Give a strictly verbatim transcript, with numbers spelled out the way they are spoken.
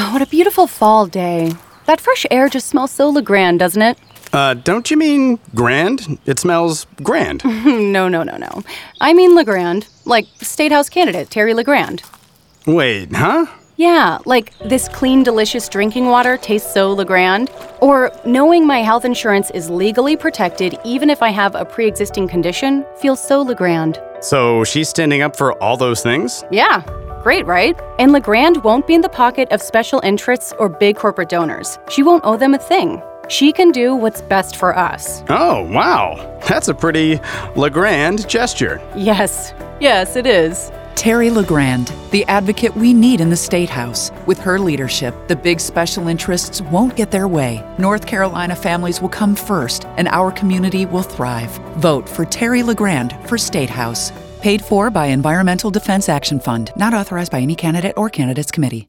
What a beautiful fall day. That fresh air just smells so LeGrand, doesn't it? Uh, don't you mean grand? It smells grand. no, no, no, no. I mean LeGrand, like State House candidate Terry LeGrand. Wait, huh? Yeah, like this clean, delicious drinking water tastes so LeGrand. Or knowing my health insurance is legally protected even if I have a pre-existing condition feels so LeGrand. So she's standing up for all those things? Yeah, great, right? And LeGrand won't be in the pocket of special interests or big corporate donors. She won't owe them a thing. She can do what's best for us. Oh, wow. That's a pretty LeGrand gesture. Yes, yes, it is. Terry LeGrand, the advocate we need in the State House. With her leadership, the big special interests won't get their way. North Carolina families will come first, and our community will thrive. Vote for Terry LeGrand for State House. Paid for by Environmental Defense Action Fund, not authorized by any candidate or candidates committee.